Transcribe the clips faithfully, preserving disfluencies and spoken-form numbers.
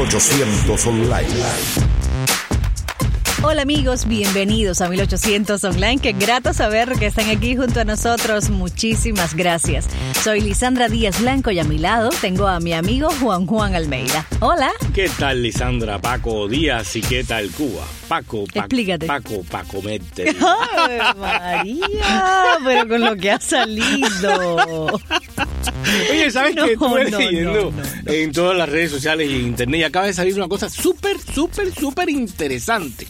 ochocientos Online. Hola amigos, bienvenidos a mil ochocientos Online. Qué grato saber que están aquí junto a nosotros. Muchísimas gracias. Soy Lisandra Díaz Blanco y a mi lado tengo a mi amigo Juan Juan Almeida. Hola. ¿Qué tal, Lisandra? Paco Díaz y ¿qué tal, Cuba? Paco, Paco, Explícate. Paco, Paco, mete. ¡Ay, María! Pero con lo que ha salido. Oye, ¿sabes No, qué? Estuve no, leyendo no, no, no. en todas las redes sociales y en internet y acaba de salir una cosa súper, súper, súper interesante.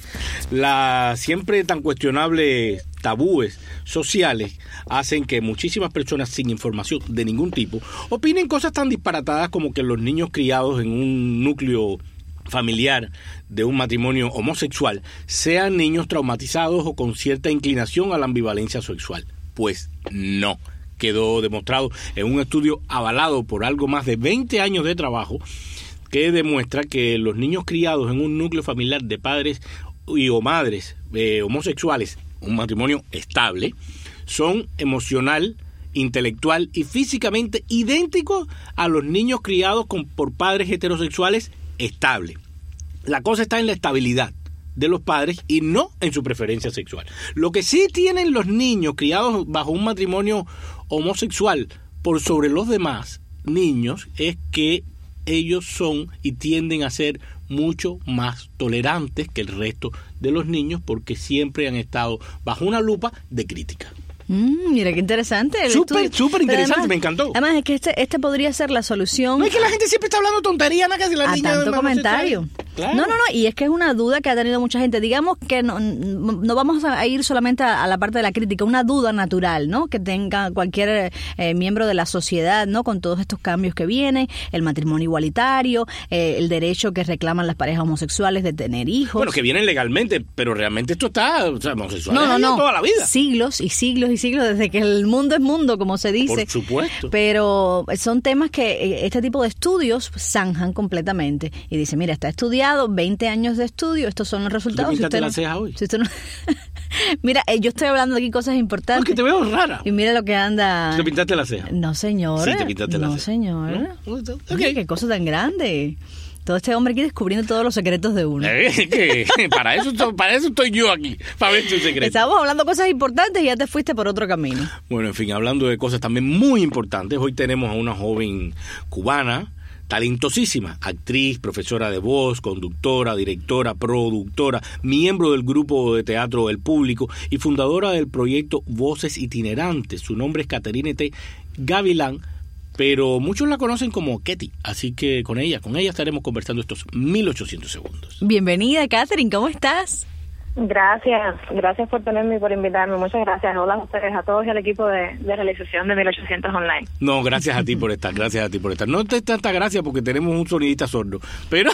La siempre tan cuestionable tabúes sociales hacen que muchísimas personas sin información de ningún tipo opinen cosas tan disparatadas como que los niños criados en un núcleo familiar de un matrimonio homosexual sean niños traumatizados o con cierta inclinación a la ambivalencia sexual. Pues no. Quedó demostrado en un estudio avalado por algo más de veinte años de trabajo que demuestra que los niños criados en un núcleo familiar de padres y o madres eh, homosexuales, un matrimonio estable, son emocional, intelectual y físicamente idénticos a los niños criados con, por padres heterosexuales estables. La cosa está en la estabilidad de los padres y no en su preferencia sexual. Lo que sí tienen los niños criados bajo un matrimonio homosexual por sobre los demás niños es que ellos son y tienden a ser mucho más tolerantes que el resto de los niños porque siempre han estado bajo una lupa de crítica. Mm, mira qué interesante. Súper, súper interesante, además, me encantó. Además es que este, este podría ser la solución. No es que la gente siempre está hablando tonterías, nada que si la a niña tanto de comentario. Claro. No, no, no, y es que es una duda que ha tenido mucha gente. Digamos que no, no vamos a ir solamente a, a la parte de la crítica, una duda natural, ¿no? Que tenga cualquier eh, miembro de la sociedad, ¿no? Con todos estos cambios que vienen, el matrimonio igualitario, eh, el derecho que reclaman las parejas homosexuales de tener hijos. Bueno, que vienen legalmente, pero realmente esto está, o sea, homosexual no, no, no. toda la vida. Siglos y siglos y siglos desde que el mundo es mundo, como se dice. Por supuesto. Pero son temas que este tipo de estudios zanjan completamente y dice, mira, está estudiado, veinte años de estudio, estos son los resultados. ¿Te si pintaste usted la no, ceja hoy? Si usted no, mira, eh, yo estoy hablando aquí cosas importantes. Porque te veo rara. Y mira lo que anda. ¿Te pintaste la ceja? No, señor. Sí, te pintaste la no, ceja. Señor. No, señor. Okay. Qué cosa tan grande. Todo este hombre aquí descubriendo todos los secretos de uno. Eh, que para, eso, para eso estoy yo aquí, para ver tu secreto. Estábamos hablando cosas importantes y ya te fuiste por otro camino. Bueno, en fin, hablando de cosas también muy importantes, hoy tenemos a una joven cubana, talentosísima, actriz, profesora de voz, conductora, directora, productora, miembro del grupo de teatro El Público y fundadora del proyecto Voces Itinerantes. Su nombre es Caterine T. Gavilán, pero muchos la conocen como Ketty, así que con ella, con ella estaremos conversando estos mil ochocientos segundos. Bienvenida, Catherine, ¿cómo estás? Gracias, gracias por tenerme y por invitarme. Muchas gracias. Hola a ustedes, a todos y al equipo de, de realización de mil ochocientos Online. No, gracias a ti por estar, gracias a ti por estar. No te tanta gracia porque tenemos un sonidista sordo, pero...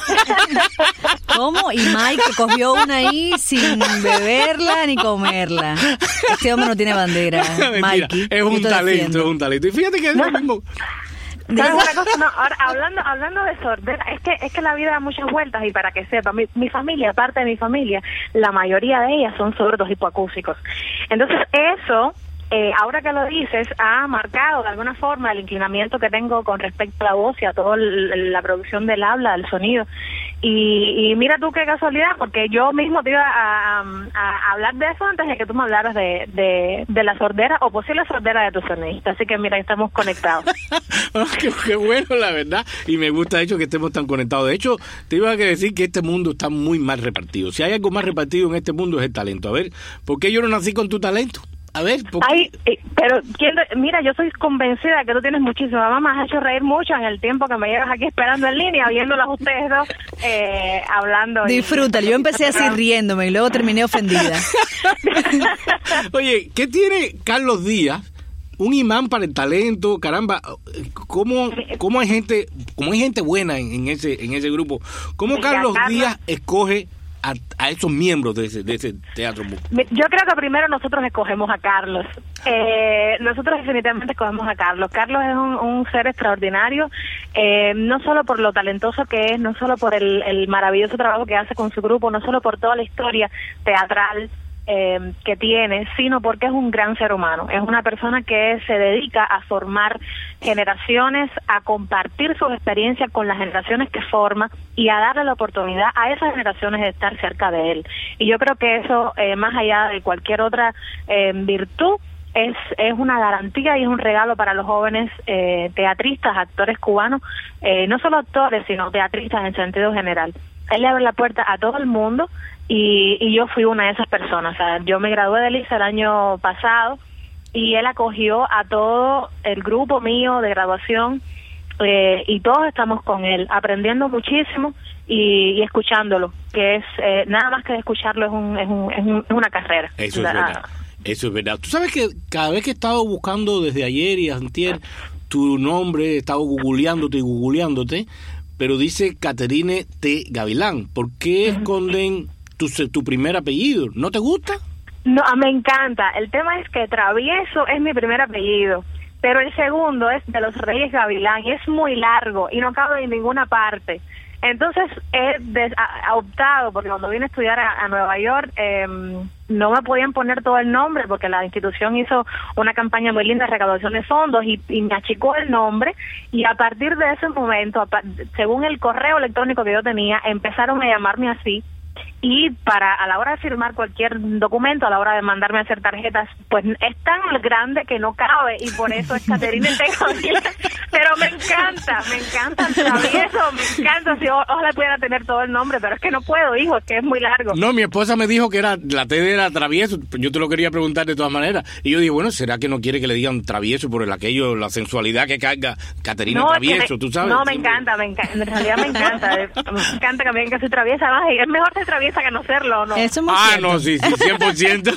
¿Cómo? Y Mike cogió una ahí sin beberla ni comerla. Este hombre no tiene bandera, Mikey. Es un talento, defiendo. es un talento. Y fíjate que es no. lo mismo... ¿Sabes una cosa? No, ahora, hablando hablando de sordera, es que es que la vida da muchas vueltas y para que sepa, mi, mi familia, parte de mi familia, la mayoría de ellas son sordos hipoacúsicos. Entonces eso, eh, ahora que lo dices, ha marcado de alguna forma el inclinamiento que tengo con respecto a la voz y a toda la producción del habla, del sonido. Y, y mira tú qué casualidad, porque yo mismo te iba a, a, a hablar de eso antes de que tú me hablaras de, de, de la sordera o posible sordera de tu sonista. Así que mira, estamos conectados. qué, qué bueno, la verdad. Y me gusta, de hecho, que estemos tan conectados. De hecho, te iba a decir que este mundo está muy mal repartido. Si hay algo más repartido en este mundo es el talento. A ver, ¿por qué yo no nací con tu talento? A ver, ¿por qué? Ay, eh, pero ¿quién, mira, yo soy convencida de que tú tienes muchísimo. Mamá me has hecho reír mucho en el tiempo que me llevas aquí esperando en línea, viéndolas ustedes dos eh, hablando. Disfrútalo. Yo empecé así riéndome y luego terminé ofendida. Oye, ¿qué tiene Carlos Díaz? Un imán para el talento, caramba. ¿Cómo, cómo hay gente, cómo hay gente buena en, en ese en ese grupo? ¿Cómo Carlos, Carlos Díaz escoge A, a esos miembros de ese, de ese teatro? Yo creo que primero nosotros escogemos a Carlos. Eh, nosotros definitivamente escogemos a Carlos. Carlos es un, un ser extraordinario, eh, no solo por lo talentoso que es, no solo por el, el maravilloso trabajo que hace con su grupo, no solo por toda la historia teatral eh, que tiene, sino porque es un gran ser humano. Es una persona que se dedica a formar generaciones, a compartir sus experiencias con las generaciones que forma y a darle la oportunidad a esas generaciones de estar cerca de él. Y yo creo que eso, eh, más allá de cualquier otra eh, virtud, es es una garantía y es un regalo para los jóvenes eh, teatristas, actores cubanos, eh, no solo actores, sino teatristas en sentido general. Él le abre la puerta a todo el mundo y, y yo fui una de esas personas. O sea, yo me gradué de Lisa el año pasado y él acogió a todo el grupo mío de graduación eh, y todos estamos con él, aprendiendo muchísimo y, y escuchándolo, que es eh, nada más que escucharlo es, un, es, un, es, un, es una carrera. Eso es verdad. Eso es verdad. Tú sabes que cada vez que he estado buscando desde ayer y antier tu nombre, he estado googleándote y googleándote, pero dice Catherine T. Gavilán. ¿Por qué esconden tu, tu primer apellido? ¿No te gusta? No, me encanta. El tema es que Travieso es mi primer apellido, pero el segundo es de los Reyes Gavilán y es muy largo y no cabe en ninguna parte. Entonces he des, a, a optado, porque cuando vine a estudiar a, a Nueva York, eh, no me podían poner todo el nombre, porque la institución hizo una campaña muy linda de recaudación de fondos y, y me achicó el nombre, y a partir de ese momento, a, según el correo electrónico que yo tenía, empezaron a llamarme así. Y para a la hora de firmar cualquier documento, a la hora de mandarme a hacer tarjetas, pues es tan grande que no cabe y por eso es Catherine T. Gavilán. Pero me encanta, me encanta el Travieso, me encanta. Si ojalá pudiera tener todo el nombre, pero es que no puedo, hijo, es que es muy largo. No, mi esposa me dijo que era la T era Travieso. Yo te lo quería preguntar de todas maneras. Y yo dije, bueno, ¿será que no quiere que le digan Travieso por el aquello, la sensualidad que carga Catherine no, Travieso, me, tú sabes? No, me encanta, me encanta. En realidad me encanta. Me encanta que me digan que soy traviesa. Además, es mejor ser traviesa que no serlo, ¿no? Eso es muy ah, cierto. no, sí, sí, cien por ciento.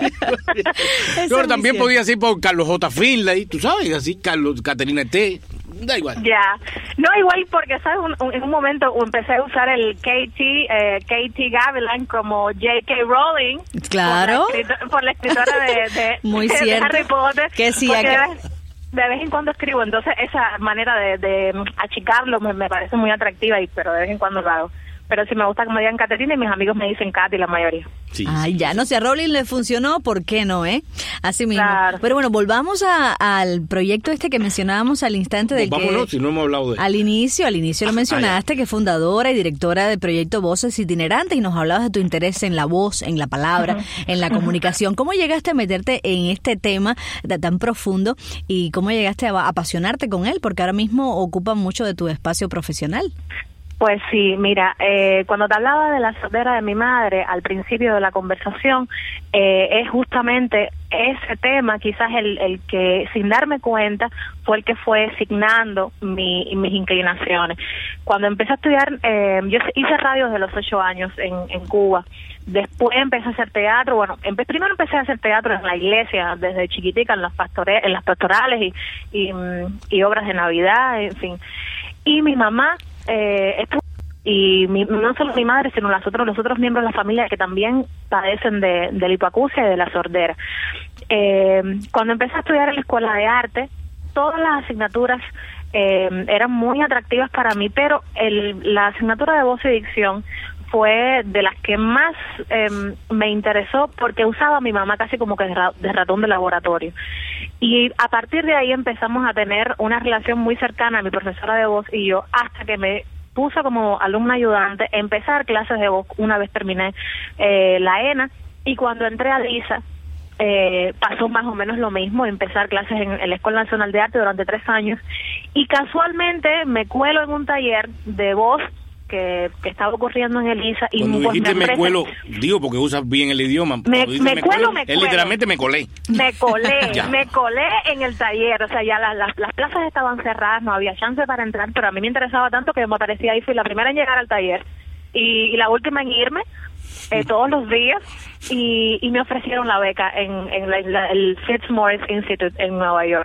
Pero también podía ser por Carlos J. Finlay, tú sabes, así, Carlos, Catherine T. Da igual. Ya. No, igual porque, ¿sabes? Un, un, en un momento empecé a usar el K T, eh, K T Gavilán como J K. Rowling. Claro. Por la, escritora, por la escritora de, de, muy de, cierto. de Harry Potter. Que sí, porque que... de, vez, de vez en cuando escribo, entonces esa manera de, de achicarlo me, me parece muy atractiva, y pero de vez en cuando lo hago. Pero sí me gusta que me digan Catherine y mis amigos me dicen Katy, la mayoría. Sí, Ay, sí, ya, sí. no sé, a Rowling le funcionó, ¿por qué no, eh? Así mismo. Claro. Pero bueno, volvamos a, al proyecto este que mencionábamos al instante del pues vámonos, que... si no hemos hablado de... Al inicio, al inicio lo mencionaste, ah, que es fundadora y directora del proyecto Voces Itinerantes, y nos hablabas de tu interés en la voz, en la palabra, uh-huh. en la comunicación. ¿Cómo llegaste a meterte en este tema tan profundo y cómo llegaste a apasionarte con él? Porque ahora mismo ocupa mucho de tu espacio profesional. Pues sí, mira, eh, cuando te hablaba de la sordera de mi madre al principio de la conversación, eh, es justamente ese tema, quizás el, el que sin darme cuenta fue el que fue signando mi, mis inclinaciones. Cuando empecé a estudiar, eh, yo hice radio desde los ocho años en, en Cuba. Después empecé a hacer teatro, bueno, empe, primero empecé a hacer teatro en la iglesia, desde chiquitica, en las, pastore, en las pastorales y, y, y obras de Navidad, en fin. Y mi mamá... Eh, esto, y mi, no solo mi madre, sino los otros, los otros miembros de la familia que también padecen de, de la hipoacusia y de la sordera. Eh, cuando empecé a estudiar en la escuela de arte, todas las asignaturas eh, eran muy atractivas para mí, pero el, la asignatura de voz y dicción fue de las que más eh, me interesó, porque usaba a mi mamá casi como que de, ra- de ratón de laboratorio. Y a partir de ahí empezamos a tener una relación muy cercana, mi profesora de voz y yo, hasta que me puso como alumna ayudante, empecé a dar clases de voz una vez terminé eh, la ENA, y cuando entré a Lisa, eh, pasó más o menos lo mismo, empezar clases en, en la Escuela Nacional de Arte durante tres años, y casualmente me cuelo en un taller de voz que, que estaba ocurriendo en Elisa. Y cuando pues dijiste me, me cuelo, digo porque usas bien el idioma. Me, me, me cuelo, me es cuelo. literalmente me colé. Me colé, me colé en el taller. O sea, ya las, las, las plazas estaban cerradas, no había chance para entrar, pero a mí me interesaba tanto que me aparecía ahí. Fui la primera en llegar al taller y, y la última en irme eh, todos los días. Y, y me ofrecieron la beca en, en la, la, el Fitzmaurice Institute en Nueva York.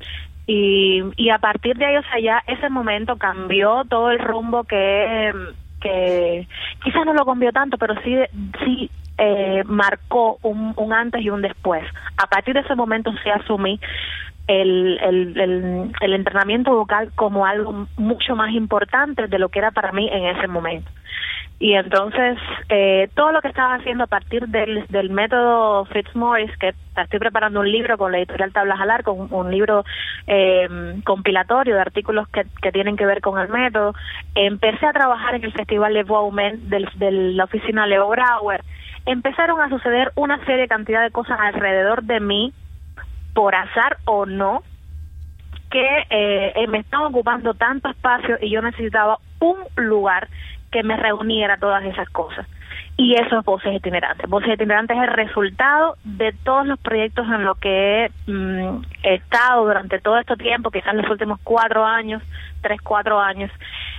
Y, y a partir de ahí, o sea, ya ese momento cambió todo el rumbo que, que quizás no lo cambió tanto, pero sí, sí eh, marcó un, un antes y un después. A partir de ese momento sí asumí el, el, el, el entrenamiento vocal como algo mucho más importante de lo que era para mí en ese momento. Y entonces, eh, todo lo que estaba haciendo a partir del, del método Fitzmaurice, que estoy preparando un libro con la editorial Tablas Alar, con un libro eh, compilatorio de artículos que, que tienen que ver con el método. Empecé a trabajar en el Festival de Bowman de, de la oficina Leo Brauer. Empezaron a suceder una serie de cantidad de cosas alrededor de mí, por azar o no, que eh, me estaban ocupando tanto espacio y yo necesitaba un lugar que me reuniera todas esas cosas. Y eso es Voces Itinerantes. Voces Itinerantes es el resultado de todos los proyectos en los que he, mm, he estado durante todo este tiempo, quizás los últimos cuatro años, tres, cuatro años,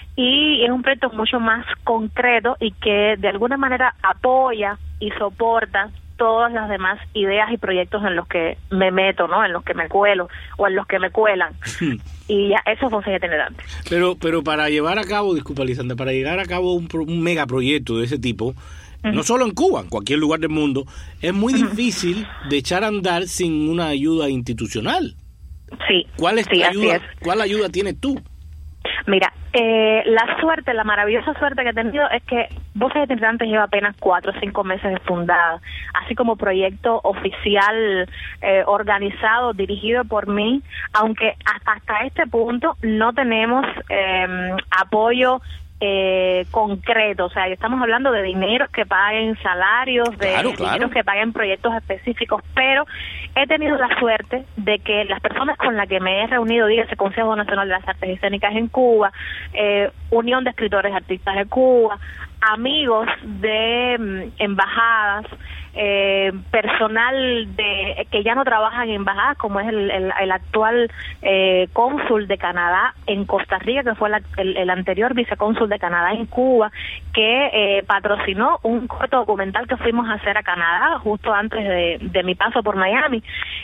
y es un proyecto mucho más concreto y que de alguna manera apoya y soporta todas las demás ideas y proyectos en los que me meto, ¿no? En los que me cuelo o en los que me cuelan. Y ya, eso es Voces Itinerantes. Pero, pero para llevar a cabo, disculpa, Lisandra, para llevar a cabo un, pro, un megaproyecto de ese tipo, uh-huh. no solo en Cuba, en cualquier lugar del mundo, es muy uh-huh. difícil de echar a andar sin una ayuda institucional. Sí. ¿Cuál es sí, tu ayuda? Es. ¿Cuál ayuda tienes tú? Mira, eh, la suerte, la maravillosa suerte que he tenido es que Voces Itinerantes lleva apenas cuatro o cinco meses de fundada, así como proyecto oficial eh, organizado, dirigido por mí, aunque hasta, hasta este punto no tenemos eh, apoyo eh, concreto, o sea, estamos hablando de dineros que paguen salarios, de claro, dineros claro. que paguen proyectos específicos, pero he tenido la suerte de que las personas con las que me he reunido, dígase Consejo Nacional de las Artes Escénicas en Cuba, eh, Unión de Escritores Artistas de Cuba, amigos de mm, embajadas, eh, personal de que ya no trabaja en embajadas, como es el, el, el actual eh, cónsul de Canadá en Costa Rica, que fue la, el, el anterior vicecónsul de Canadá en Cuba, que eh, patrocinó un corto documental que fuimos a hacer a Canadá justo antes de, de mi paso por Miami.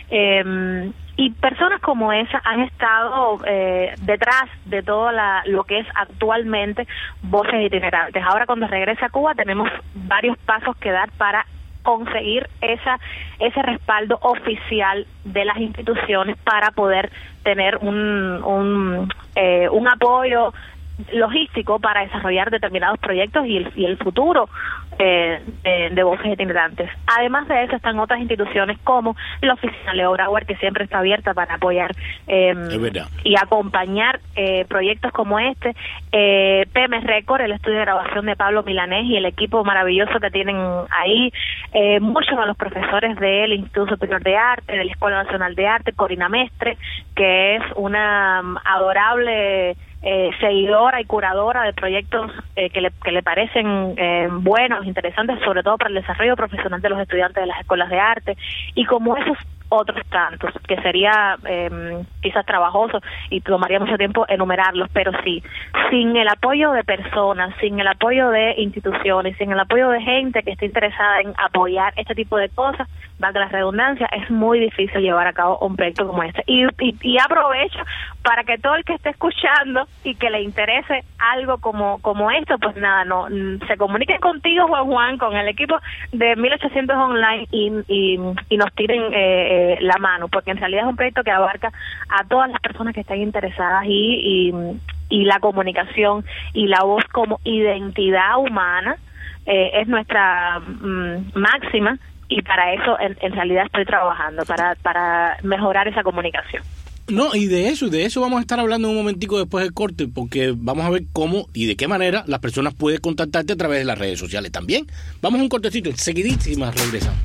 Eh, y personas como esa han estado eh, detrás de todo la, lo que es actualmente Voces Itinerantes. Ahora, cuando regrese a Cuba, tenemos varios pasos que dar para conseguir esa ese respaldo oficial de las instituciones para poder tener un un, eh, un apoyo logístico para desarrollar determinados proyectos y el, y el futuro eh, de, de Voces Itinerantes. Además de eso, están otras instituciones como la Oficina Leo Brauer, que siempre está abierta para apoyar eh, y acompañar eh, proyectos como este, eh, P M Record, el estudio de grabación de Pablo Milanés y el equipo maravilloso que tienen ahí, eh, muchos de los profesores del Instituto Superior de Arte, de la Escuela Nacional de Arte, Corina Mestre, que es una um, adorable Eh, seguidora y curadora de proyectos eh, que le que le parecen eh, buenos, interesantes, sobre todo para el desarrollo profesional de los estudiantes de las escuelas de arte, y como esos otros tantos, que sería eh, quizás trabajoso y tomaría mucho tiempo enumerarlos, pero sí, sin el apoyo de personas, sin el apoyo de instituciones, sin el apoyo de gente que esté interesada en apoyar este tipo de cosas, valga la redundancia, es muy difícil llevar a cabo un proyecto como este. Y, y, y aprovecho para que todo el que esté escuchando y que le interese algo como como esto, pues nada, no se comuniquen contigo, Juan Juan, con el equipo de mil ochocientos Online y, y, y nos tiren eh, la mano, porque en realidad es un proyecto que abarca a todas las personas que estén interesadas y, y, y la comunicación y la voz como identidad humana eh, es nuestra mm, máxima, y para eso en, en realidad estoy trabajando, para, para mejorar esa comunicación. No, y de eso, y de eso vamos a estar hablando en un momentico después del corte, porque vamos a ver cómo y de qué manera las personas pueden contactarte a través de las redes sociales también. Vamos a un cortecito, enseguidísimas regresamos.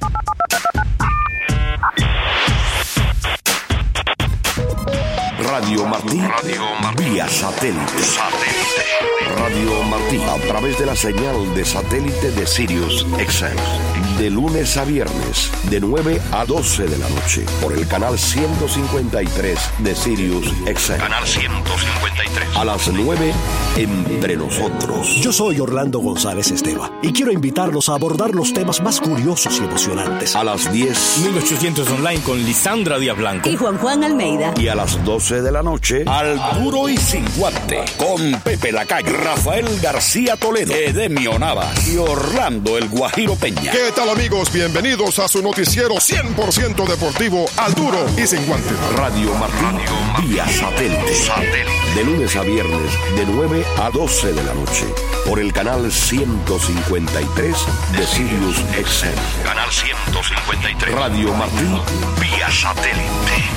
Radio Martí, Radio Martí, vía satélite. satélite. Radio Martí, a través de la señal de satélite de Sirius X M. De lunes a viernes, de nueve a doce de la noche, por el canal ciento cincuenta y tres de Sirius X M. Canal ciento cincuenta y tres. A las nueve, Entre Nosotros. Yo soy Orlando González Esteva y quiero invitarlos a abordar los temas más curiosos y emocionantes. A las diez, mil ochocientos Online con Lisandra Díaz Blanco y Juan Juan Almeida. Y a las doce de la noche, Al Duro y Sin Guante, con Pepe Lacalle, Rafael García Toledo, Edemio Navas y Orlando El Guajiro Peña. ¿Qué tal, amigos? Bienvenidos a su noticiero cien por ciento deportivo, Al Duro y Sin Guante. Radio Martí, Radio vía satélite. satélite. De lunes a viernes, de nueve a doce de la noche. Por el canal ciento cincuenta y tres de Sirius X M. Canal ciento cincuenta y tres. Radio Martí, vía satélite.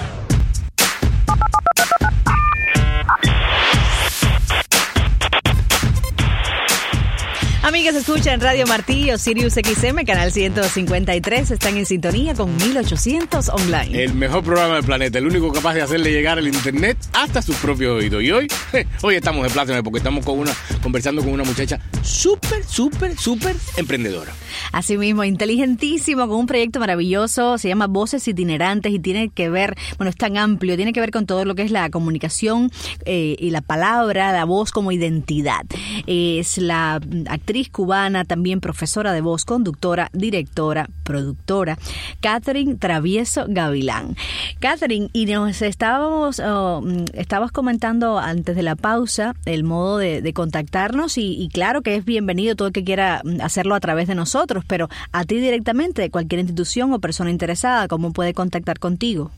Amigas, escuchan Radio Martí o Sirius X M, canal ciento cincuenta y tres. Están en sintonía con mil ochocientos online. El mejor programa del planeta, el único capaz de hacerle llegar el internet hasta sus propios oídos. Y hoy, je, hoy estamos de pláceme porque estamos con una, conversando con una muchacha súper, súper, súper emprendedora. Así mismo, inteligentísimo, con un proyecto maravilloso, se llama Voces Itinerantes y tiene que ver, bueno, es tan amplio, tiene que ver con todo lo que es la comunicación eh, y la palabra, la voz como identidad. Es la actriz cubana, también profesora de voz, conductora, directora, productora, Catherine Travieso Gavilán. Catherine, y nos estábamos, oh, estabas comentando antes de la pausa el modo de, de contactarnos y, y claro que es bienvenido todo el que quiera hacerlo a través de nosotros, pero a ti directamente, de cualquier institución o persona interesada, ¿cómo puede contactar contigo?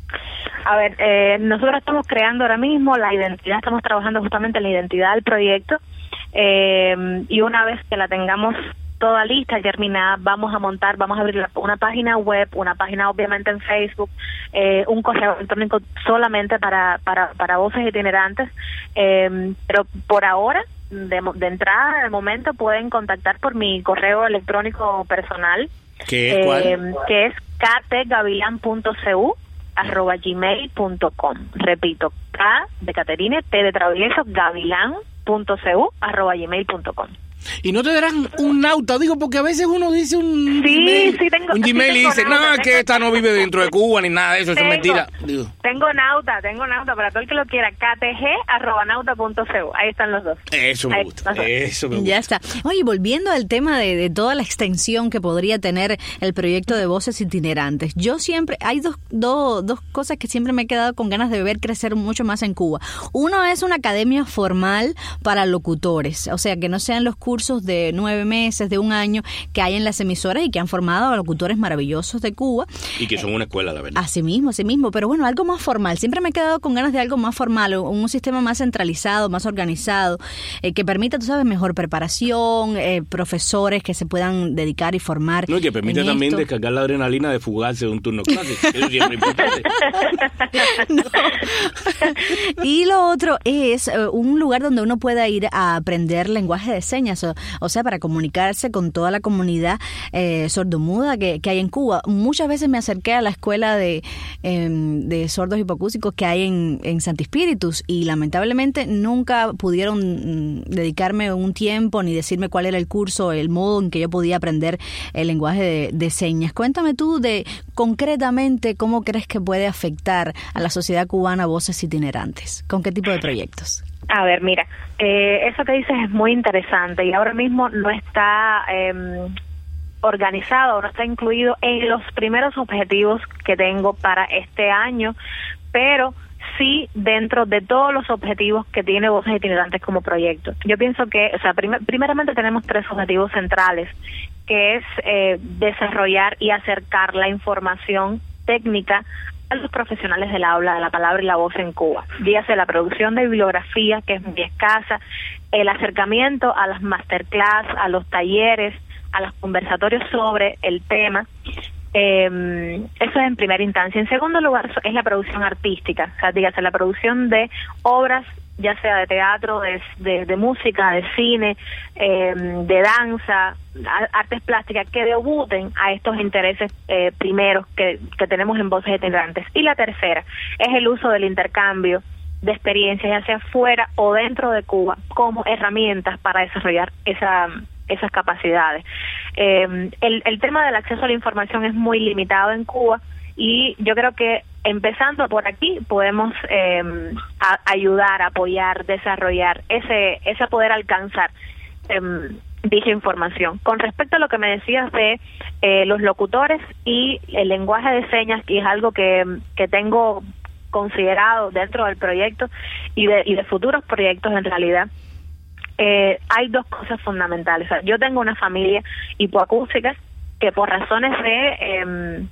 A ver, eh, nosotros estamos creando ahora mismo la identidad, estamos trabajando justamente en la identidad del proyecto. Eh, y una vez que la tengamos toda lista, terminada, vamos a montar, vamos a abrir una página web, una página obviamente en Facebook, eh, un correo electrónico solamente para para, para voces itinerantes, eh, pero por ahora, de, de entrada, de momento, pueden contactar por mi correo electrónico personal, ¿Qué es cuál? Eh, que es kgavilan punto c u arroba gmail punto com. Repito, K de Caterine, T de Travieso, Gavilán punto c u arroba gmail punto com. Y no te darán un nauta, digo, porque a veces uno dice un sí, Gmail, sí tengo, un Gmail sí y dice, nauta, no, es tengo, que esta no vive dentro de Cuba ni nada de eso, tengo, eso es mentira. Digo. Tengo nauta, tengo nauta, para todo el que lo quiera, ktg arroba nauta punto c u, ahí están los dos. Eso me ahí, gusta, eso me gusta. Ya está. Oye, volviendo al tema de, de toda la extensión que podría tener el proyecto de Voces Itinerantes, yo siempre, hay dos, dos, dos cosas que siempre me he quedado con ganas de ver crecer mucho más en Cuba. Uno es una academia formal para locutores, o sea, que no sean los cursos de nueve meses, de un año, que hay en las emisoras y que han formado a locutores maravillosos de Cuba. Y que son una escuela, la verdad. Así mismo, así mismo, pero bueno, algo más formal. Siempre me he quedado con ganas de algo más formal, un sistema más centralizado, más organizado, eh, que permita, tú sabes, mejor preparación, eh, profesores que se puedan dedicar y formar. No, y que permita también esto. descargar la adrenalina de fugarse de un turno clase. Eso siempre es importante. No. Y lo otro es eh, un lugar donde uno pueda ir a aprender lenguaje de señas, o, o sea, para comunicarse con toda la comunidad eh, sordomuda que, que hay en Cuba. Muchas veces me acerqué a la escuela de, eh, de sordos hipocúsicos que hay en, en Santi Spíritus y lamentablemente nunca pudieron mm, dedicarme un tiempo ni decirme cuál era el curso, el modo en que yo podía aprender el lenguaje de, de señas. Cuéntame tú de concretamente cómo crees que puede afectar a la sociedad cubana Voces Itinerantes. ¿Con qué tipo de proyectos? A ver, mira, eh, eso que dices es muy interesante y ahora mismo no está eh, organizado, no está incluido en los primeros objetivos que tengo para este año, pero sí dentro de todos los objetivos que tiene Voces Itinerantes como proyecto. Yo pienso que, o sea, prim- primeramente tenemos tres objetivos centrales, que es eh, desarrollar y acercar la información técnica a los profesionales del habla, de la palabra y la voz en Cuba. Dígase la producción de bibliografía, que es muy escasa, el acercamiento a las masterclass, a los talleres, a los conversatorios sobre el tema. Eh, eso es en primera instancia. En segundo lugar, es la producción artística, o sea, dígase la producción de obras, ya sea de teatro, de, de, de música, de cine, eh, de danza, artes plásticas, que debuten a estos intereses eh, primeros que, que tenemos en Voces Itinerantes. Y la tercera es el uso del intercambio de experiencias, ya sea fuera o dentro de Cuba, como herramientas para desarrollar esa, esas capacidades. Eh, el, el tema del acceso a la información es muy limitado en Cuba y yo creo que empezando por aquí podemos eh, a, ayudar, apoyar, desarrollar ese, ese poder alcanzar eh, dicha información. Con respecto a lo que me decías de eh, los locutores y el lenguaje de señas, y es algo que, que tengo considerado dentro del proyecto y de, y de futuros proyectos en realidad, eh, hay dos cosas fundamentales. O sea, yo tengo una familia hipoacústica que por razones de... Eh,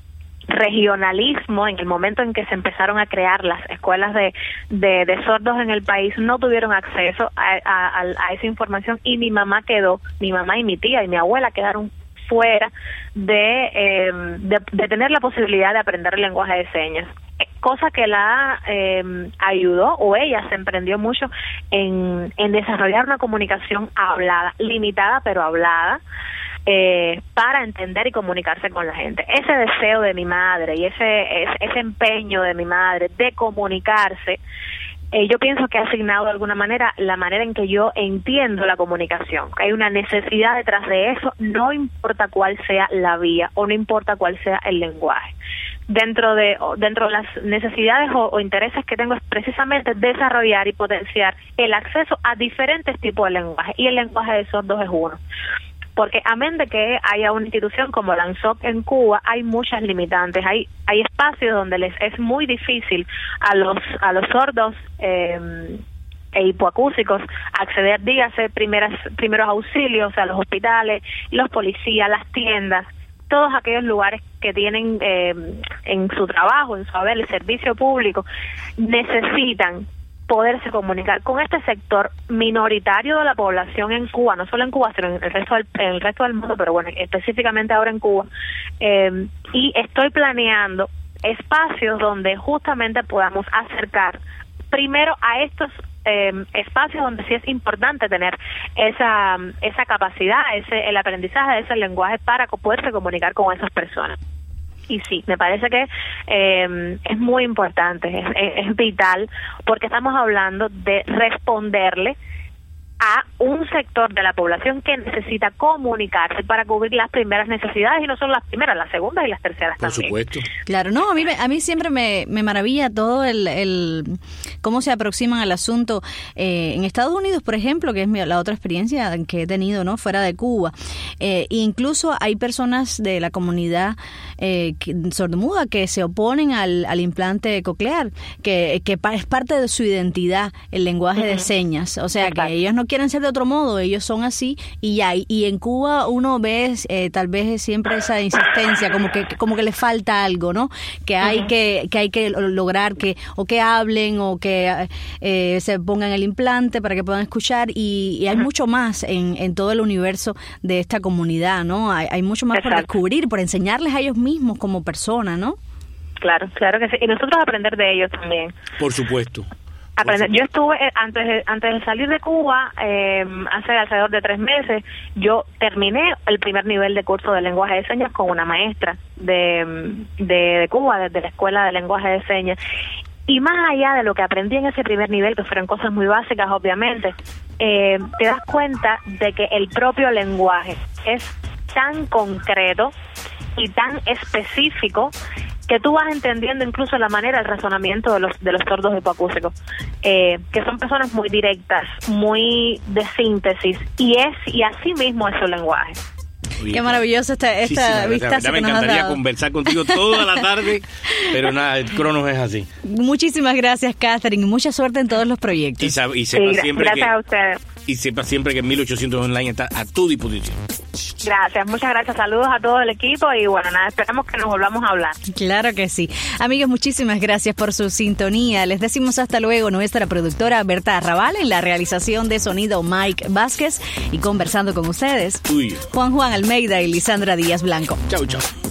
regionalismo, en el momento en que se empezaron a crear las escuelas de, de, de sordos en el país, no tuvieron acceso a, a, a esa información, y mi mamá quedó, mi mamá y mi tía y mi abuela quedaron fuera de, eh, de, de tener la posibilidad de aprender el lenguaje de señas, cosa que la eh, ayudó, o ella se emprendió mucho en, en desarrollar una comunicación hablada, limitada pero hablada, Eh, para entender y comunicarse con la gente. Ese deseo de mi madre y ese, ese, ese empeño de mi madre de comunicarse, eh, yo pienso que ha asignado de alguna manera la manera en que yo entiendo la comunicación. Hay una necesidad detrás de eso, no importa cuál sea la vía o no importa cuál sea el lenguaje. Dentro de dentro de las necesidades o, o intereses que tengo es precisamente desarrollar y potenciar el acceso a diferentes tipos de lenguaje, y el lenguaje de sordos es uno. Porque amén de que haya una institución como la ANSOC en Cuba, hay muchas limitantes, hay hay espacios donde les es muy difícil a los a los sordos eh, e hipoacúsicos acceder, dígase, primeras primeros auxilios, o sea, los hospitales, los policías, las tiendas, todos aquellos lugares que tienen eh, en su trabajo, en su haber, el servicio público, necesitan poderse comunicar con este sector minoritario de la población en Cuba, no solo en Cuba, sino en el resto del, en el resto del mundo, pero bueno, específicamente ahora en Cuba, eh, y estoy planeando espacios donde justamente podamos acercar primero a estos eh, espacios donde sí es importante tener esa esa capacidad, ese el aprendizaje de ese lenguaje para poderse comunicar con esas personas. Y sí, me parece que eh, es muy importante, es, es, es vital, porque estamos hablando de responderle a un sector de la población que necesita comunicarse para cubrir las primeras necesidades, y no solo las primeras, las segundas y las terceras Por también. supuesto. Claro, no, a mí, a mí siempre me, me maravilla todo el, el cómo se aproximan al asunto. Eh, en Estados Unidos, por ejemplo, que es mi, la otra experiencia que he tenido, ¿no?, fuera de Cuba, eh, incluso hay personas de la comunidad eh, que, sordomuda que se oponen al, al implante coclear, que, que es parte de su identidad, el lenguaje uh-huh. de señas, o sea, Exacto. que ellos no quieren ser de otro modo, ellos son así y ya. Y, y en Cuba uno ve eh, tal vez siempre esa insistencia, como que como que le falta algo, ¿no? Que hay uh-huh. que que hay que lograr que o que hablen o que eh, se pongan el implante para que puedan escuchar, y, y hay uh-huh. mucho más en, en todo el universo de esta comunidad, ¿no? Hay, hay mucho más Exacto. por descubrir, por enseñarles a ellos mismos como personas, ¿no? Claro, claro que sí. Y nosotros aprender de ellos también. Por supuesto. Aprender. Yo estuve, antes de, antes de salir de Cuba, eh, hace alrededor de tres meses, yo terminé el primer nivel de curso de lenguaje de señas con una maestra de, de, de Cuba, desde la Escuela de Lenguaje de Señas. Y más allá de lo que aprendí en ese primer nivel, que fueron cosas muy básicas, obviamente, eh, te das cuenta de que el propio lenguaje es tan concreto y tan específico que tú vas entendiendo incluso la manera, el razonamiento de los de los sordos hipoacúsicos, eh, que son personas muy directas, muy de síntesis, y es y así mismo es su lenguaje. Oye, qué maravillosa esta, esta vistazo que nos has dado. Me encantaría conversar contigo toda la tarde, pero nada, el Cronos es así. Muchísimas gracias, Catherine, y mucha suerte en todos los proyectos. Y, sab- y sepa sí, siempre gracias que, a ustedes. Y sepa siempre que mil ochocientos Online está a tu disposición. Gracias, muchas gracias, saludos a todo el equipo y bueno, nada, esperamos que nos volvamos a hablar. Claro que sí. Amigos, muchísimas gracias por su sintonía. Les decimos hasta luego. Nuestra productora Berta Arrabal, en la realización de sonido Mike Vázquez, y conversando con ustedes, Uy. Juan Juan Almeida y Lisandra Díaz Blanco. Chau, chau.